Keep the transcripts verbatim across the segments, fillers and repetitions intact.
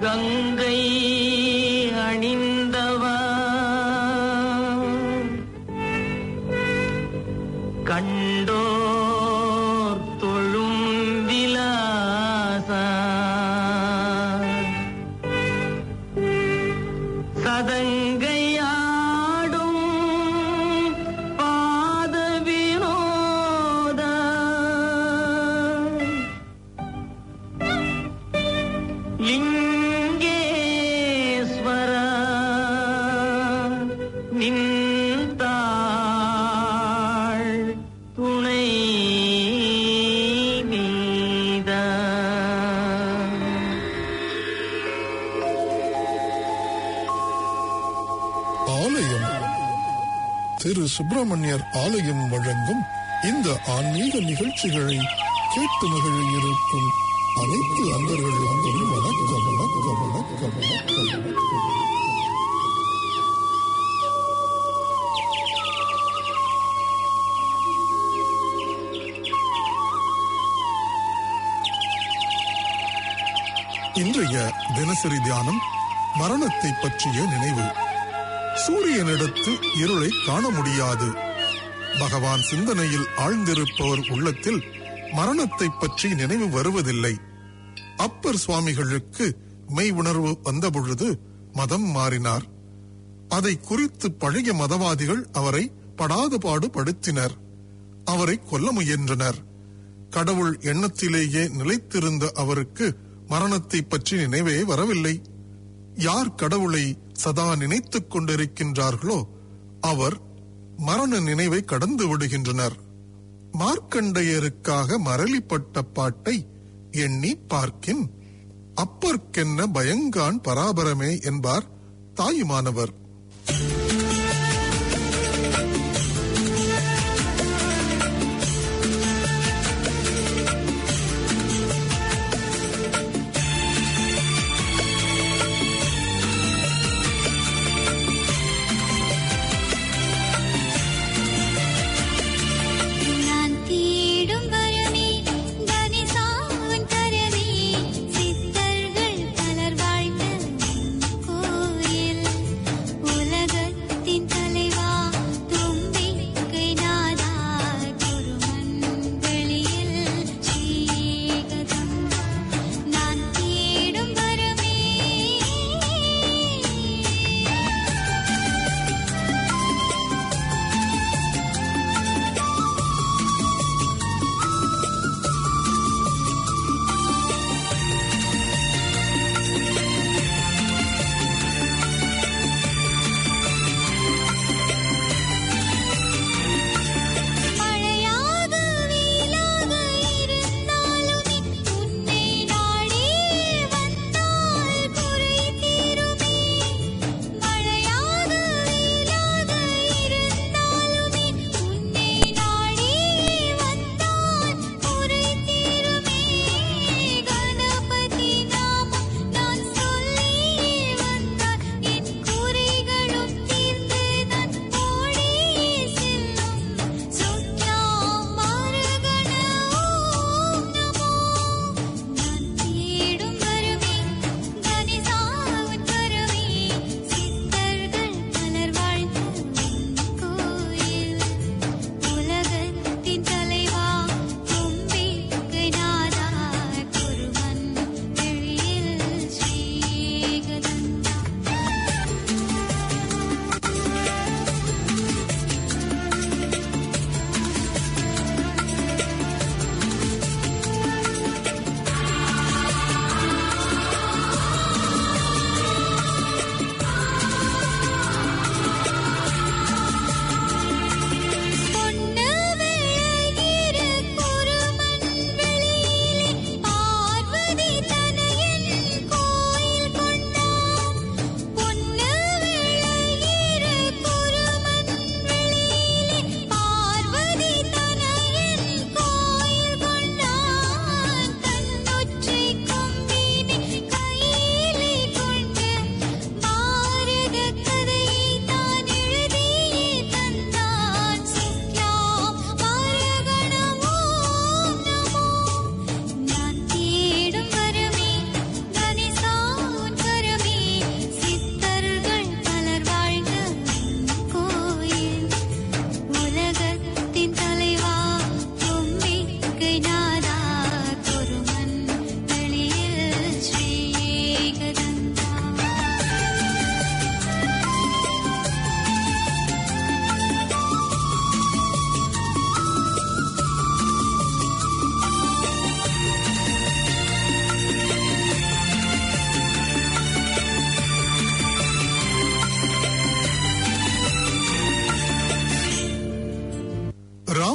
கங்கை அணிந்தவா கண்டோர் தொழும் விலாசா சதங்கையாடும் பாத வினோதா லிங்கேஸ்வரா நின்றாள் துணை நீதா. ஆலயம் திரு சுப்பிரமணியர் ஆலயம் வழங்கும் இந்த ஆன்மீக நிகழ்ச்சிகளை கேட்டு மகிழ இருக்கும் அனைத்து அன்பர்களுக்கும் வணக்கம் வணக்கம் வணக்கம் வணக்கம். இன்றைய தினசரி தியானம் மரணத்தை பற்றிய நினைவு. சூரியனிடத்து இருளை காண முடியாது. பகவான் சிந்தனையில் ஆழ்ந்திருப்பவர் உள்ளத்தில் மரணத்தை பற்றி நினைவு வருவதில்லை. அப்பர் சுவாமிகளுக்கு மெய் உணர்வு வந்தபொழுது மதம் மாறினார். அதை குறித்து பழைய மதவாதிகள் அவரை படாத பாடு படுத்தினர். அவரை கொல்ல முயன்றனர். கடவுள் எண்ணத்திலேயே நிலைத்திருந்த அவருக்கு மரணத்தை பற்றி நினைவே வரவில்லை. யார் கடவுளை சதா நினைத்துக் கொண்டிருக்கின்றார்களோ அவர் மரண நினைவை கடந்து விடுகின்றனர். மார்க்கண்டையருக்காக மரளிப்பட்ட பாட்டை எண்ணி பார்க்கின் அப்பர்க்கென்ன பயங்கான் பராபரமே என்பார் தாயுமானவர். சித்தர்கள் பலர் வாழ்ந்த கோயில் உலக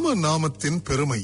ராம நாமத்தின் பெருமை.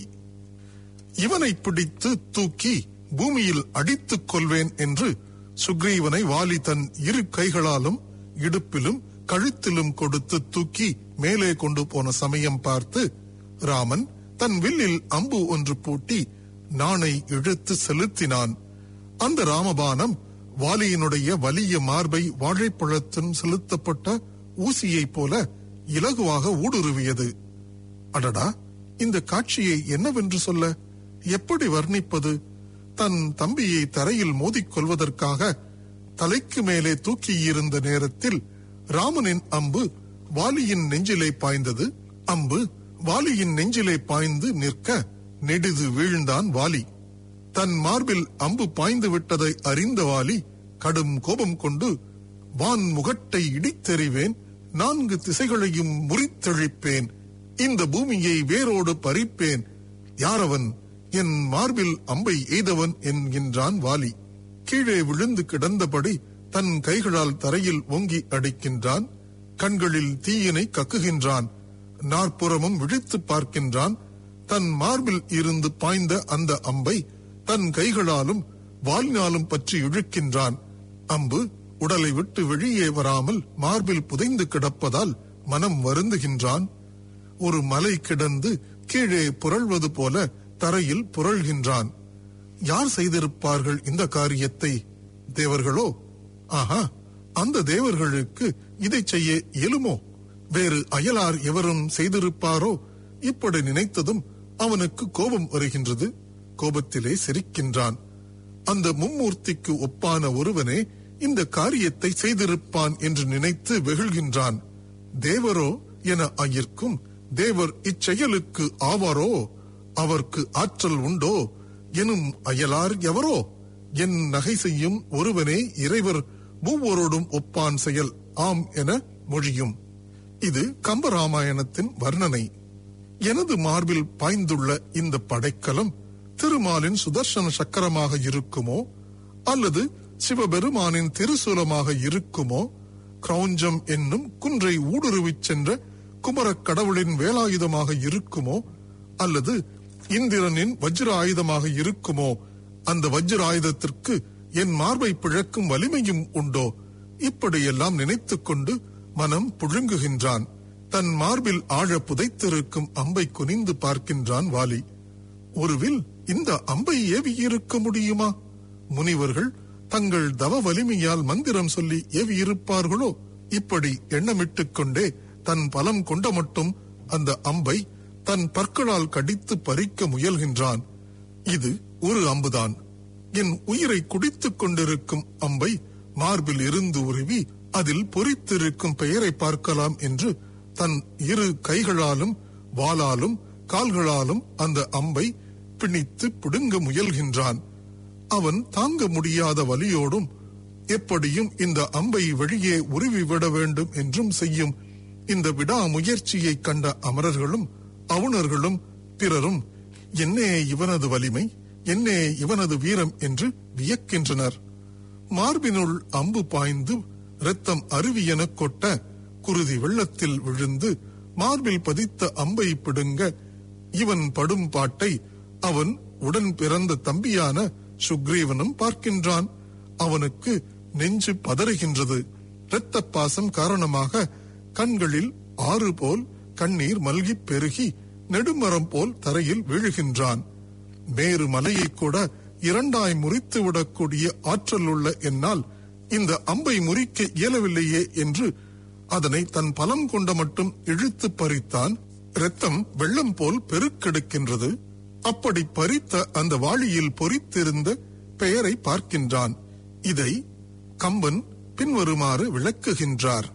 இவனை பிடித்து தூக்கி பூமியில் அடித்துக் கொள்வேன் என்று சுக்ரீவனை வாலி தன் இரு கைகளாலும் இடுப்பிலும் கழுத்திலும் கொடுத்து தூக்கி மேலே கொண்டு போன சமயம் பார்த்து ராமன் தன் வில்லில் அம்பு ஒன்று பூட்டி நாணை இழுத்து செலுத்தினான். அந்த ராமபானம் வாலியினுடைய வலிய மார்பை வாழைப்பழத்தும் செலுத்தப்பட்ட ஊசியைப் போல இலகுவாக ஊடுருவியது. அடடா, இந்த காட்சியை என்னவென்று சொல்ல, எப்படி வர்ணிப்பது? தன் தம்பியை தரையில் மோதிக் கொள்வதற்காக தலைக்கு மேலே தூக்கியிருந்த நேரத்தில் ராமனின் அம்பு வாலியின் நெஞ்சிலே பாய்ந்தது. அம்பு வாலியின் நெஞ்சிலே பாய்ந்து நிற்க நெடிது வீழ்ந்தான் வாலி. தன் மார்பில் அம்பு பாய்ந்து விட்டதை அறிந்த வாலி கடும் கோபம் கொண்டு, வான் முகட்டை இடித்தெறிவேன், நான்கு திசைகளையும் முறித்தெழிப்பேன், இந்த பூமியை வேரோடு பறிப்பேன், யாரவன் என் மார்பில் அம்பை எய்தவன் என்கின்றான் வாலி. கீழே விழுந்து கிடந்தபடி தன் கைகளால் தரையில் ஓங்கி அடிக்கின்றான். கண்களில் தீயினை கக்குகின்றான். நாற்புறமும் விழித்து பார்க்கின்றான். தன் மார்பில் இருந்து பாய்ந்த அந்த அம்பை தன் கைகளாலும் வாலினாலும் பற்றி இழுக்கின்றான். அம்பு உடலை விட்டு வெளியே வராமல் மார்பில் புதைந்து கிடப்பதால் மனம் வருந்துகின்றான். ஒரு மலை கிடந்து கீழே புரள்வது போல தரையில் புரள்கின்றான். யார் செய்திருப்பார்கள் இந்த காரியத்தை? தேவர்களோ? ஆஹா, அந்த தேவர்களுக்கு இதை செய்ய இயலுமோ? வேறு அயலார் எவரும் செய்திருப்பாரோ? இப்படி நினைத்ததும் அவனுக்கு கோபம் வருகின்றது. கோபத்திலே சிரிக்கின்றான். அந்த மும்மூர்த்திக்கு ஒப்பான ஒருவனே இந்த காரியத்தை செய்திருப்பான் என்று நினைத்து வெகுள்கின்றான். தேவரோ என ஐயர்க்கும், தேவர் இச்செயலுக்கு ஆவாரோ, அவர்க்கு ஆற்றல் உண்டோ எனும் அயலார் எவரோ? என் நகை செய்யும் ஒருவனே இறைவர் மூவரோடும் ஒப்பான் செயல் ஆம் என மொழியும். இது கம்பராமாயணத்தின் வர்ணனை. எனது மார்பில் பாய்ந்துள்ள இந்த படைக்கலம் திருமாலின் சுதர்சன சக்கரமாக இருக்குமோ, அல்லது சிவபெருமானின் திருசூலமாக இருக்குமோ, கிரௌஞ்சம் என்னும் குன்றை ஊடுருவிச் சென்ற குமரக் கடவுளின் வேலாயுதமாக இருக்குமோ, அல்லது இந்திரனின் வஜ்ர ஆயுதமாக இருக்குமோ? அந்த வஜ்ர ஆயுதத்திற்கு என் மார்பை பிழக்கும் வலிமையும் உண்டோ? இப்படியெல்லாம் நினைத்துக் கொண்டு மனம் புழுங்குகின்றான். தன் மார்பில் ஆழ புதைத்திருக்கும் அம்பை குனிந்து பார்க்கின்றான் வாலி. ஒருவில் இந்த அம்பை ஏவியிருக்க முடியுமா? முனிவர்கள் தங்கள் தவ வலிமையால் மந்திரம் சொல்லி ஏவியிருப்பார்களோ? இப்படி எண்ணமிட்டுக் கொண்டே தன் பலம் கொண்ட மட்டும் அந்த அம்பை தன் பற்களால் கடித்து பறிக்க முயல்கின்றான். இது ஒரு அம்புதான். என் உயிரை குடித்துக் கொண்டிருக்கும் அம்பை மார்பில் இருந்து உருவி அதில் பொறித்திருக்கும் பெயரை பார்க்கலாம் என்று தன் இரு கைகளாலும் வாளாலும் கால்களாலும் அந்த அம்பை பிணித்து பிடுங்க முயல்கின்றான். அவன் தாங்க முடியாத வலியோடும் எப்படியும் இந்த அம்பை வெளியே உருவி விட வேண்டும் என்றும் செய்யும் இந்த விடாமுயற்சியை கண்ட அமரர்களும் அவுணர்களும் பிறரும் என்னே இவனது வலிமை, என்னே இவனது வீரம் என்று வியக்கின்றனர். மார்பினுள் அம்பு பாய்ந்து இரத்தம் அருவியென கொட்ட குருதி வெள்ளத்தில் விழுந்து மார்பில் பதித்த அம்பை பிடுங்க இவன் படும் பாட்டை அவன் உடன் பிறந்த தம்பியான சுக்ரீவனும் பார்க்கின்றான். அவனுக்கு நெஞ்சு பதறுகின்றது. இரத்த பாசம் காரணமாக கண்களில் ஆறு போல் கண்ணீர் மல்கி பெருகி நெடுமரம் போல் தரையில் வீழுகின்றான். மேரு மலையை கூட இரண்டாய் முறித்து விடக்கூடிய ஆற்றல் உள்ள என்னால் இந்த அம்பை முறிக்க இயலவில்லையே என்று அதனை தன் பலம் கொண்ட மட்டும் இழுத்து பறித்தான். இரத்தம் வெள்ளம் போல் பெருக்கெடுக்கின்றது. அப்படி பறித்த அந்த வாளியில் பொறித்திருந்த பெயரை பார்க்கின்றான். இதை கம்பன் பின்வருமாறு விளக்குகின்றார்.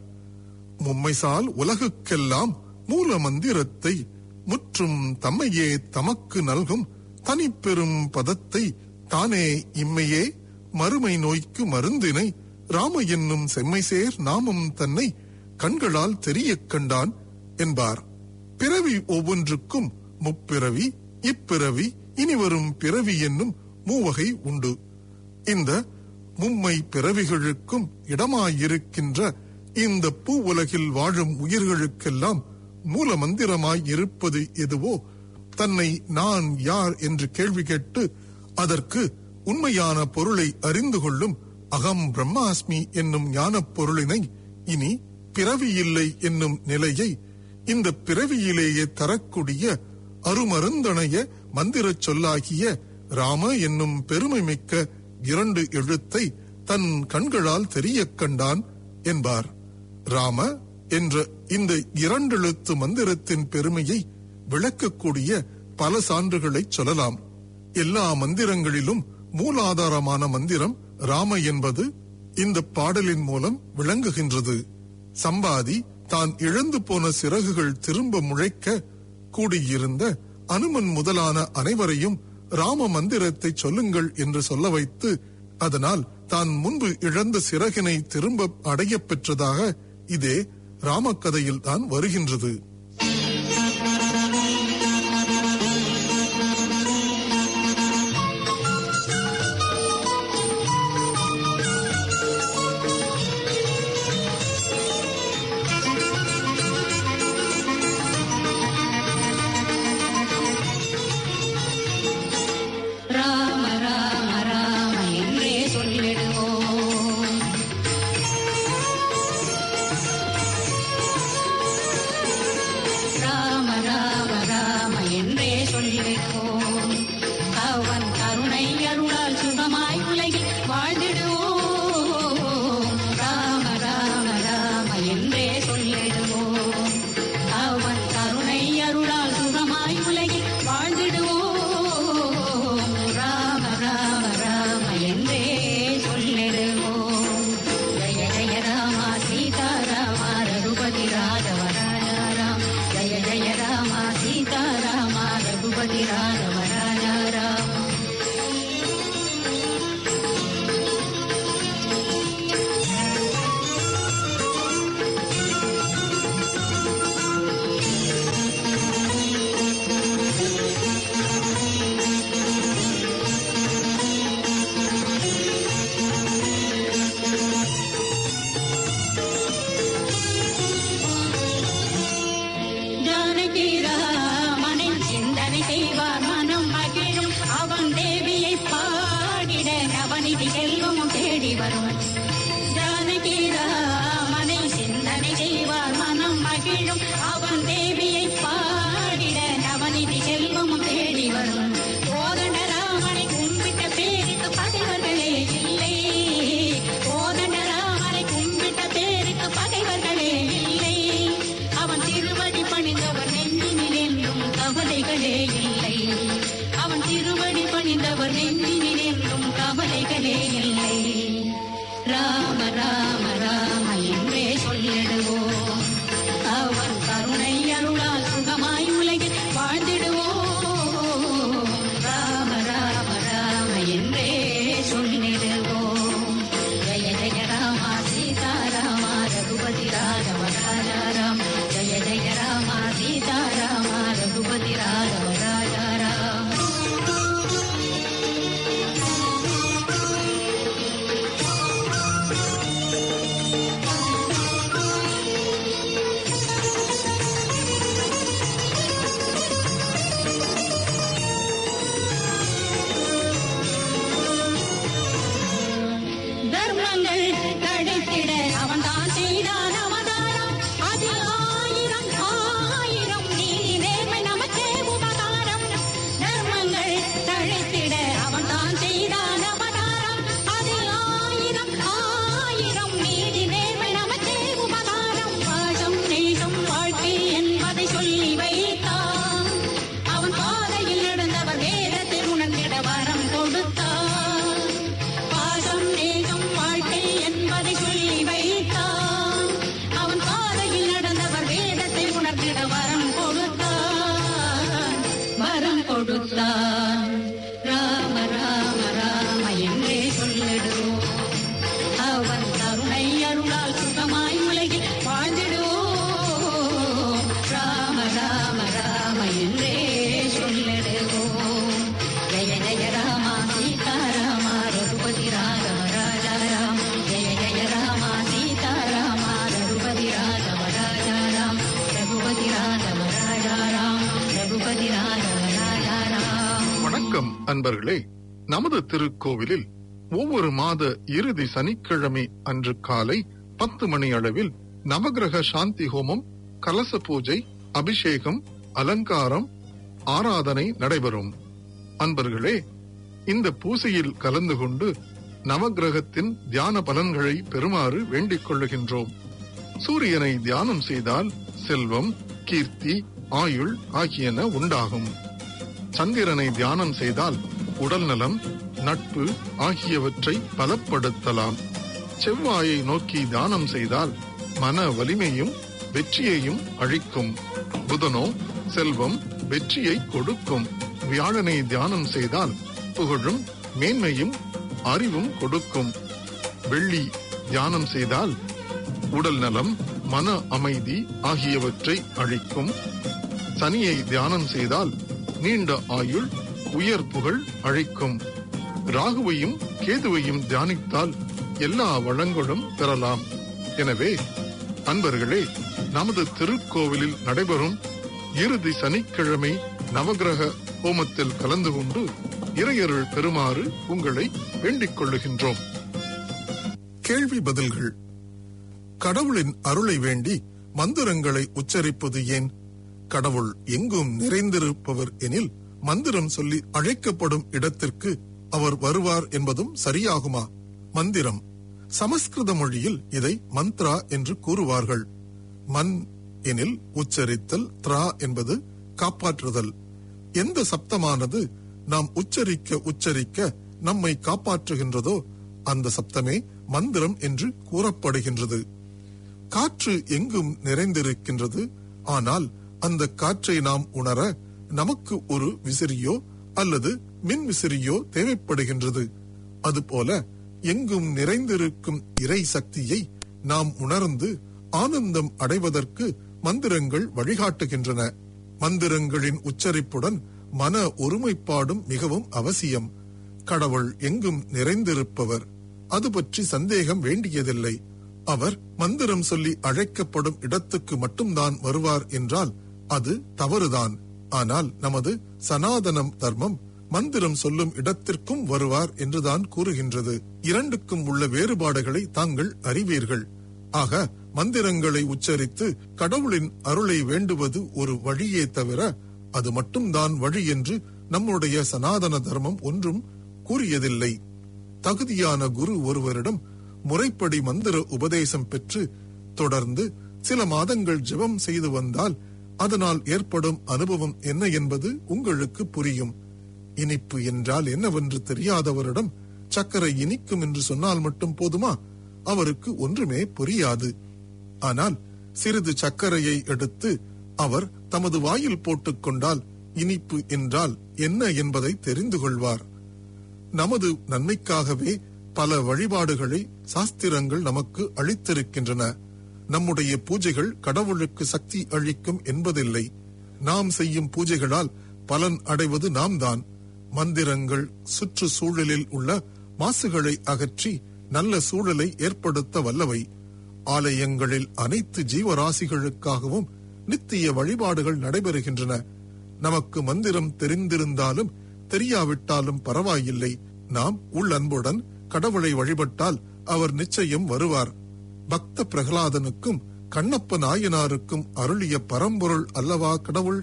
மும்மைசால் உலகுக்கெல்லாம் மூல மந்திரத்தை முற்றும் தம்மையே தமக்கு நல்கும் தனிப்பெரும் பதத்தை தானே இம்மையே மறுமை நோய்க்கு மருந்தினை ராம என்னும் செம்மைசேர் நாமம் தன்னை கண்களால் தெரியக் கண்டான் என்பார். பிறவி ஒவ்வொன்றுக்கும் முப்பிறவி, இப்பிறவி, இனிவரும் பிறவி என்னும் மூவகை உண்டு. இந்த மும்மை பிறவிகளுக்கும் இடமாயிருக்கின்ற இந்த பூ உலகில் வாழும் உயிர்களுக்கெல்லாம் மூல மந்திரமாய் இருப்பது எதுவோ தன்னை நான் யார் என்று கேள்வி கேட்டு அதற்கு உண்மையான பொருளை அறிந்து கொள்ளும் அகம் பிரம்மாஸ்மி என்னும் ஞானப் பொருளினை இனி பிறவியில்லை என்னும் நிலையை இந்த பிறவியிலேயே தரக்கூடிய அருமருந்தணைய மந்திரச் சொல்லாகிய ராம என்னும் பெருமை மிக்க இரண்டு எழுத்தை தன் கண்களால் தெரியக் கண்டான் என்பார். ராம என்ற இந்த இரண்டெழுத்து மந்திரத்தின் பெருமையை விளக்கக்கூடிய பல சான்றுகளை சொல்லலாம். எல்லா மந்திரங்களிலும் மூலாதாரமான மந்திரம் ராம என்பது இந்த பாடலின் மூலம் விளங்குகின்றது. சம்பாதி தான் இழந்து போன சிறகுகள் திரும்ப முளைக்க கூடியிருந்த அனுமன் முதலான அனைவரையும் ராம மந்திரத்தை சொல்லுங்கள் என்று சொல்ல வைத்து அதனால் தான் முன்பு இழந்த சிறகினை திரும்ப அடைய பெற்றதாக இதே ராமகதையில் தான் வருகின்றது. வாழ்க்கை அன்பர்களே, நமது திருக்கோவிலில் ஒவ்வொரு மாத இறுதி சனிக்கிழமை அன்று காலை பத்து மணி அளவில் நவகிரக சாந்தி ஹோமம், கலச பூஜை, அபிஷேகம், அலங்காரம், ஆராதனை நடைபெறும். அன்பர்களே, இந்த பூசையில் கலந்து கொண்டு நவகிரகத்தின் தியான பலன்களை பெறுமாறு வேண்டிக் கொள்ளுகின்றோம். சூரியனை தியானம் செய்தால் செல்வம், கீர்த்தி, ஆயுள் ஆகியன உண்டாகும். சந்திரனை தியானம் செய்தால் உடல் நலம், நட்பு ஆகியவற்றை பலப்படுத்தலாம். செவ்வாயை நோக்கி தியானம் செய்தால் மன வலிமையும் வெற்றியையும் அளிக்கும். புதனோ செல்வம், வெற்றியை கொடுக்கும். வியாழனை தியானம் செய்தால் புகழும், மேன்மையும், அறிவும் கொடுக்கும். வெள்ளி தியானம் செய்தால் உடல் நலம், மன அமைதி ஆகியவற்றை அளிக்கும். சனியை தியானம் செய்தால் நீண்ட ஆயுள், உயர் புகழ் அளிக்கும். ராகுவையும் கேதுவையும் தியானித்தால் எல்லா வளங்களும் பெறலாம். எனவே அன்பர்களே, நமது திருக்கோவிலில் நடைபெறும் இறுதி சனிக்கிழமை நவகிரக ஹோமத்தில் கலந்து கொண்டு இறையருள் பெறுமாறு உங்களை வேண்டிக் கொள்ளுகின்றோம். கேள்வி பதில்கள். கடவுளின் அருளை வேண்டி மந்திரங்களை உச்சரிப்பது ஏன்? கடவுள் எங்கும் நிறைந்திருப்பவர் எனில் மந்திரம் சொல்லி அழைக்கப்படும் இடத்திற்கு அவர் வருவார் என்பதும் சரியாகுமா? மந்திரம் சமஸ்கிருத மொழியில் இதை மந்த்ரா என்று கூறுவார்கள். மன் எனில் உச்சரித்தல், த்ரா என்பது காப்பாற்றுதல். எந்த சப்தமானது நாம் உச்சரிக்க உச்சரிக்க நம்மை காப்பாற்றுகின்றதோ அந்த சப்தமே மந்திரம் என்று கூறப்படுகின்றது. காற்று எங்கும் நிறைந்திருக்கின்றது. ஆனால் அந்த காற்றை நாம் உணர நமக்கு ஒரு விசிறியோ அல்லது மின் விசிறியோ தேவைப்படுகின்றது. அதுபோல எங்கும் நிறைந்திருக்கும் இறை சக்தியை நாம் உணர்ந்து ஆனந்தம் அடைவதற்கு மந்திரங்கள் வழிகாட்டுகின்றன. மந்திரங்களின் உச்சரிப்புடன் மன ஒருமைப்பாடும் மிகவும் அவசியம். கடவுள் எங்கும் நிறைந்திருப்பவர், அது பற்றி சந்தேகம் வேண்டியதில்லை. அவர் மந்திரம் சொல்லி அழைக்கப்படும் இடத்துக்கு மட்டும்தான் வருவார் என்றால் அது தவறுதான். ஆனால் நமது சனாதனம் தர்மம் மந்திரம் சொல்லும் இடத்திற்கும் வருவார் என்றுதான் கூறுகின்றது. இரண்டுக்கும் உள்ள வேறுபாடுகளை தாங்கள் அறிவீர்கள். ஆக மந்திரங்களை உச்சரித்து கடவுளின் அருளை வேண்டுவது ஒரு வழியே தவிர அது மட்டும்தான் வழி என்று நம்முடைய சனாதன தர்மம் ஒன்றும் கூறியதில்லை. தகுதியான குரு ஒருவரிடம் முறைப்படி மந்திர உபதேசம் பெற்று தொடர்ந்து சில மாதங்கள் ஜெபம் செய்து வந்தால் அதனால் ஏற்படும் அனுபவம் என்ன என்பது உங்களுக்கு புரியும். இனிப்பு என்றால் என்னவென்று தெரியாதவரிடம் சர்க்கரை இனிக்கும் என்று சொன்னால் மட்டும் போதுமா? அவருக்கு ஒன்றுமே புரியாது. ஆனால் சிறிது சர்க்கரையை எடுத்து அவர் தமது வாயில் போட்டுக் கொண்டால் இனிப்பு என்றால் என்ன என்பதை தெரிந்து கொள்வார். நமது நன்மைக்காகவே பல வழிபாடுகளை சாஸ்திரங்கள் நமக்கு அளித்திருக்கின்றன. நம்முடைய பூஜைகள் கடவுளுக்கு சக்தி அளிக்கும் என்பதில்லை. நாம் செய்யும் பூஜைகளால் பலன் அடைவது நாம் தான். மந்திரங்கள் சுற்று சூழலில் உள்ள மாசுகளை அகற்றி நல்ல சூழலை ஏற்படுத்த வல்லவை. ஆலயங்களில் அனைத்து ஜீவராசிகளுக்காகவும் நித்திய வழிபாடுகள் நடைபெறுகின்றன. நமக்கு மந்திரம் தெரிந்திருந்தாலும் தெரியாவிட்டாலும் பரவாயில்லை. நாம் உள்ளன்புடன் கடவுளை வழிபட்டால் அவர் நிச்சயம் வருவார். பக்த பிரகலாதனுக்கும் கண்ணப்ப நாயனாருக்கும் அருளிய பரம்பொருள் அல்லவா கடவுள்?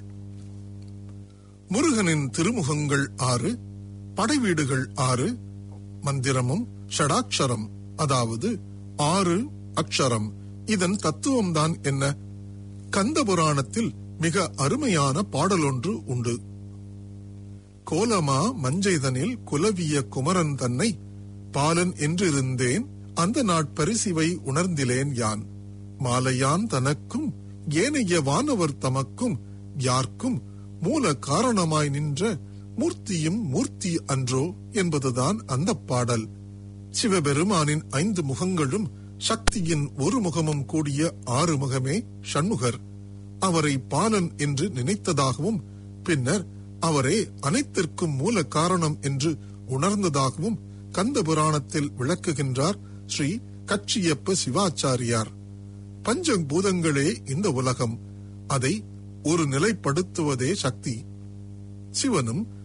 முருகனின் திருமுகங்கள் ஆறு, படைவீடுகள் ஆறு, மந்திரமும் ஷடாட்சரம், அதாவது ஆறு அக்ஷரம். இதன் தத்துவம்தான் என்ன? கந்த புராணத்தில் மிக அருமையான பாடலொன்று உண்டு. கோலமா மஞ்சைதனில் குலவிய குமரன் தன்னை பாலன் என்றிருந்தேன், அந்த நாட்பரிசிவை உணர்ந்திலேன் யான். மாலையான் தனக்கும் ஏனைய வானவர் தமக்கும் யார்க்கும் மூல காரணமாய் நின்ற மூர்த்தியும் மூர்த்தி அன்றோ என்பதுதான் அந்த பாடல். சிவபெருமானின் ஐந்து முகங்களும் சக்தியின் ஒரு முகமும் கூடிய ஆறு முகமே ஷண்முகர். அவரை பாலன் என்று நினைத்ததாகவும் பின்னர் அவரே அனைத்திற்கும் மூல காரணம் என்று உணர்ந்ததாகவும் கந்த புராணத்தில் விளக்குகின்றார் ஸ்ரீ கச்சியப்ப சிவாச்சாரியார். பஞ்சபூதங்களே இந்த உலகம், அதை ஒரு நிலைப்படுத்துவதே சக்தி. சிவனும்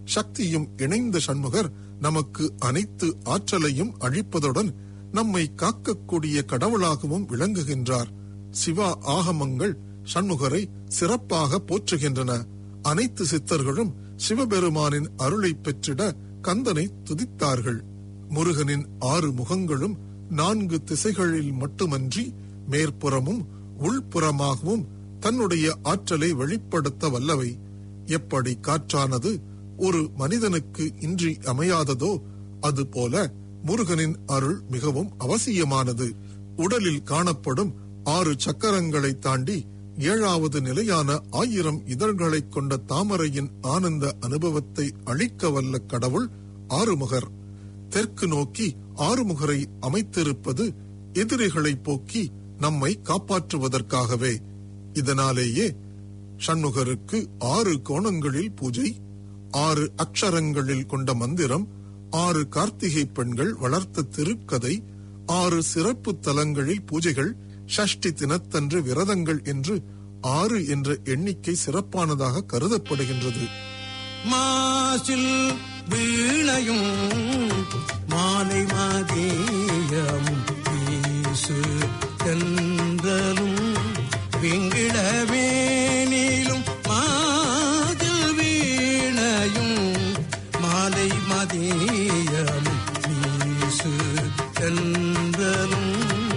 சக்தியும் இணைந்த சண்முகர் நமக்கு அனைத்து ஆற்றலையும் அழிப்பதுடன் நம்மை காக்கக்கூடிய கடவுளாகவும் விளங்குகின்றார். சிவா ஆகமங்கள் சண்முகரை சிறப்பாக போற்றுகின்றன. அனைத்து சித்தர்களும் சிவபெருமானின் அருளை பெற்றிட கந்தனை துதித்தார்கள். முருகனின் ஆறு முகங்களும் நான்கு திசைகளில் மட்டுமன்றி மேற்புறமும் உள்புறமாகவும் தன்னுடைய ஆற்றலை வெளிப்படுத்த வல்லவை. எப்படி காற்றானது ஒரு மனிதனுக்கு இன்றி அமையாததோ அதுபோல முருகனின் அருள் மிகவும் அவசியமானது. உடலில் காணப்படும் ஆறு சக்கரங்களை தாண்டி ஏழாவது நிலையான ஆயிரம் இதழ்களை கொண்ட தாமரையின் ஆனந்த அனுபவத்தை அளிக்க வல்ல கடவுள் ஆறுமுகர். தெற்கு நோக்கி ஆறுமுகரை அமைத்திருப்பது எதிரிகளை போக்கி நம்மை காப்பாற்றுவதற்காகவே. இதனாலேயே சண்முகருக்கு ஆறு கோணங்களில் பூஜை, ஆறு அக்ஷரங்களில் கொண்ட மந்திரம், ஆறு கார்த்திகை பெண்கள் வளர்த்த திருக்கதை, ஆறு சிறப்பு தலங்களில் பூஜைகள், ஷஷ்டி தினத்தன்று விரதங்கள் என்று ஆறு என்ற எண்ணிக்கை சிறப்பானதாக கருதப்படுகின்றது. மாசில் வீணையும் மாலை மதியம் வீசு தென்றலும் வெங்கிடவேனிலும் மாதில் வீணையும் மாலை மதியம் வீசு தென்றலும்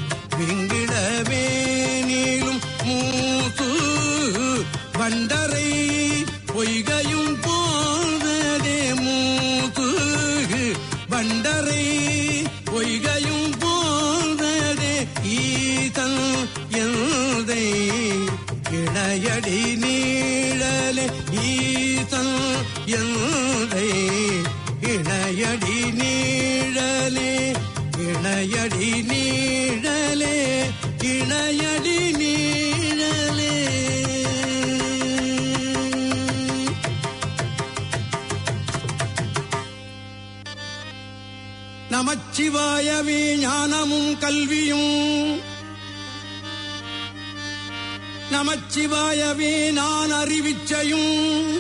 வெங்கிடவேனிலும் மூசு வண்டரை பொய்கையும் போதே மூசு வண்டரை பொய்கையும் போதே ஈதன் எந்தை இணையடி நீழலே ஈதன் எந்தை இணையடி நீழலே இணையடி நீழலே இணையடி நீழலே. நமச்சிவாயவே ஞானமும் கல்வியும், நமச்சிவாயவே நான் அறிவிச்சையும்,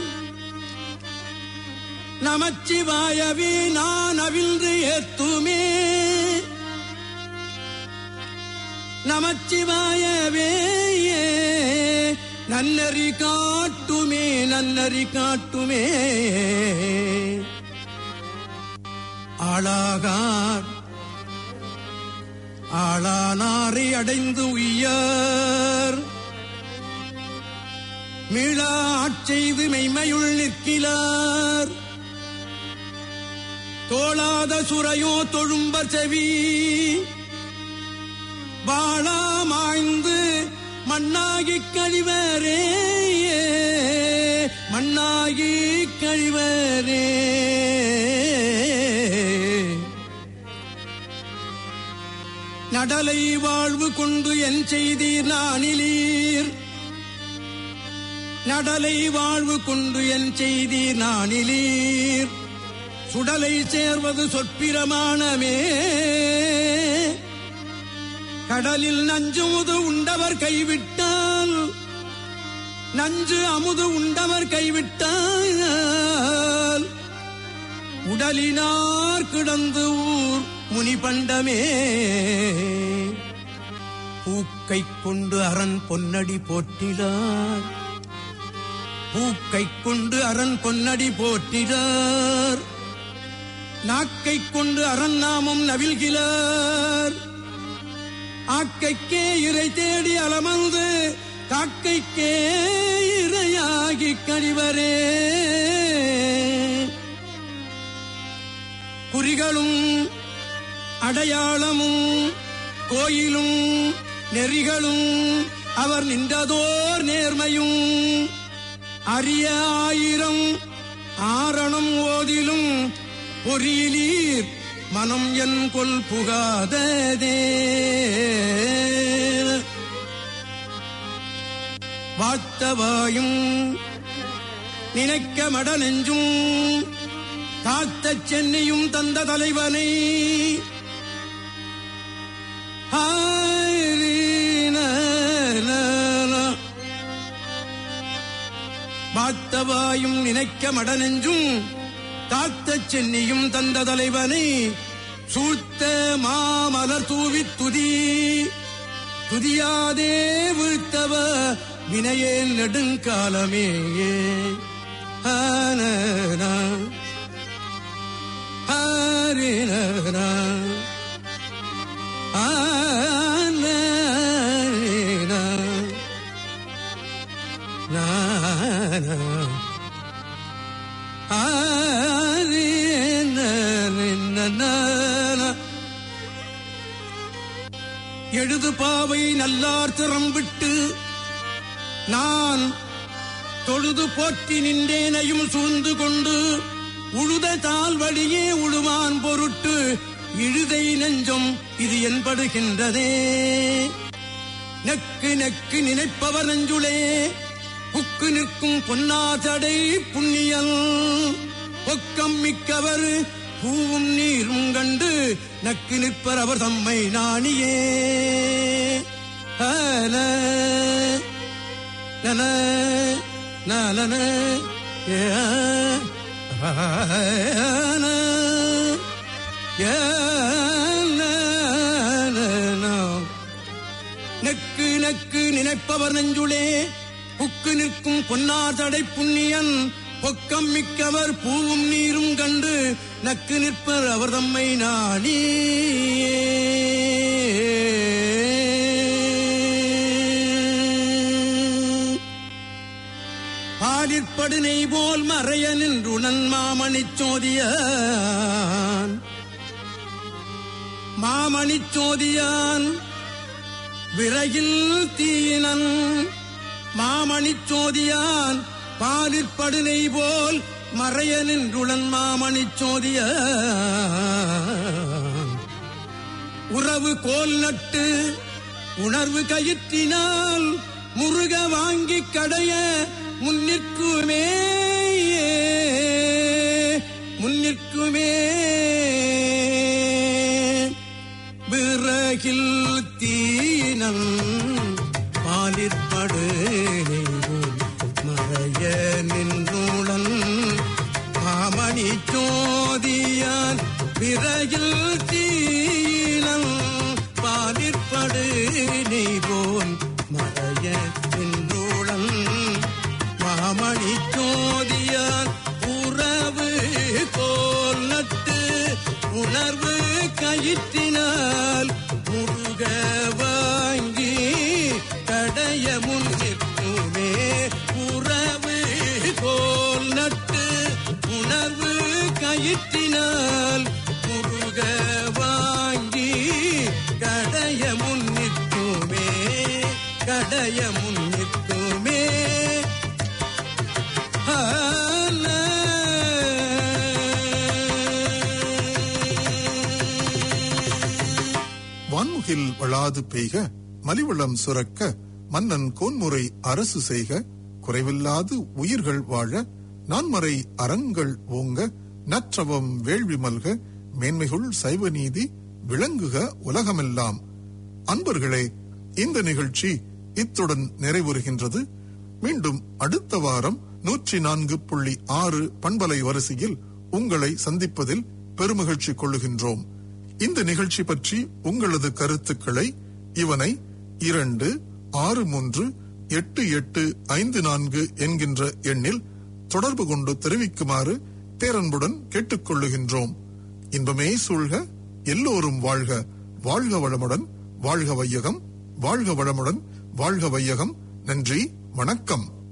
நமச்சிவாயவே நான் அவிழ்ந்து ஏத்துமே, நமச்சிவாயவே நன்னறி காட்டுமே நன்னறி காட்டுமே. ஆளாகார் ஆளானாரை அடைந்து உய்யார், மீளாட்செய்து மெய்மையுள் நிற்கிறார். தோளாத சுரையோ தொழும்பர் செவி வாழாமாய்ந்து மண்ணாகிக் கழிவரே மண்ணாகிக் கழிவரே. நடலை வாழ்வு கொண்டு என் செய்தீர் நானிலீர், நடலை வாழ்வு கொண்டு என் செய்தீர் நானிலீர். சுடலை சேர்வது சொற்பிரமாணமே, கடலில் நஞ்சு அமுது உண்டவர் கைவிட்டால், நஞ்சு அமுது உண்டவர் கைவிட்டால் உடலினார் கிடந்து ஊர் முனி பண்டமே. பூக்கை கொண்டு அரண் பொன்னடி போற்றினார், பூக்கை கொண்டு அரண் பொன்னடி போற்றினார். நாக்கை கொண்டு அரண் நாமம் நவில்கிறார். ஆக்கைக்கே இறை தேடி அலமந்து காக்கைக்கே இறையாகி கழிவரே. குறிகளும் அடையாளமும் கோயிலும் நெறிகளும் அவர் நின்றதோர் நேர்மையும், அரிய ஆயிரம் ஆரணம் ஓதிலும் பொறியிலீர் மனம் என் கொல் புகாததே. வாத்தவாயும் நினைக்க மட நெஞ்சும் காத்த சென்னியும் தந்த தலைவனை வாத்தவாயும் நினைக்க மட நெஞ்சும் தாத்த சென்னியும் தந்த தலைவனை சூழ்த்த மாமலர் தூவித் துதி துதியாதே வீழ்த்தவ வினையேல் நெடுங்காலமே. ஆனனா ஆரினனா ஆனனா நானா ஆரினனா. எழுது பாவை நல்லார் திறம் விட்டு நான் தொழுது போற்றி நின்றேனையும் சூழ்ந்து கொண்டு உழுத தாள் வழியே உழுவான் பொருட்டு இழுதை நெஞ்சம் இது என்படுகின்றதே. நெக்கு நெக்கு நினைப்பவர் நெஞ்சுளே புக்கு நிற்கும் பொன்னாதடை புண்ணியல் பொக்கம் மிக்கவர் பூவும் நீரும் கண்டு நக்கு நிற்பர் அவர் தம்மை நாணியே. ஆல நன நன நெக்கு நெக்கு நினைப்பவர் நெஞ்சுளே புக்கு நிற்கும் பொன்னாதடை புண்ணியன் பொக்கம் மிக்கவர் பூவும் நீரும் கண்டு நக்கு நிற்பர் அவர் தம்மை நாணியே. பாலிற்படு நெய் போல் மறைய நின்றுணன் மாமணிச் சோதியான் மாமணிச் சோதியான் விரையில் தீயினன் மாமணிச் சோதியான் பாலிற்படு நெய் போல் மறைய நின்றுளன் மாமணிச் சோதியான் உறவு கோல் நட்டு உணர்வு கயிற்றினால் முருக வாங்கி கடைய முன்னிற்குமே முன்னிற்குமே விறகில் தீனல் பாலிற்படு மறைய நின்றுளன் மாமணி சோதியான் விறகில் தீனல் பாலிற்படு நெய்போன் மறைய நின்றுளன் மாமணி சோதியான் உறவு கோல் நட்டு உணர்வு கயிற்றினால் முருக வாங்கி கடைய முன்னிற்குமே உறவு கோல் நட்டு உணர்வு கயிற்றினால் முருக வாங்கி கடைய முன்னிற்குமே கடைய முன்னிற்குமே. வான்முகில் வளாது பெய்க மலிவளம் சுரக்க மன்னன் கோன்முறை அரசு செய்க குறைவில்லாது உயிர்கள் வாழ நான்மறை அறங்கள் ஓங்க நற்றவம் வேள்வி மல்க மேன்மைகுள் சைவ நீதி விளங்குக உலகமெல்லாம். அன்பர்களே, இந்த நிகழ்ச்சி இத்துடன் நிறைவுறுகின்றது. மீண்டும் அடுத்த வாரம் நூற்றி நான்கு புள்ளி ஆறு பண்பலை வரிசையில் உங்களை சந்திப்பதில் பெருமகிழ்ச்சி கொள்ளுகின்றோம். இந்த நிகழ்ச்சி பற்றி உங்களது கருத்துக்களை இவனை இரண்டு ஆறு மூன்று எட்டு எட்டு ஐந்து நான்கு என்கின்ற எண்ணில் தொடர்பு கொண்டு தெரிவிக்குமாறு பேரன்புடன் கேட்டுக்கொள்ளுகின்றோம். இன்பமே சூழ்க, எல்லோரும் வாழ்க, வாழ்க வளமுடன், வாழ்க வையகம், வாழ்க வளமுடன், வாழ்க வையகம். நன்றி, வணக்கம்.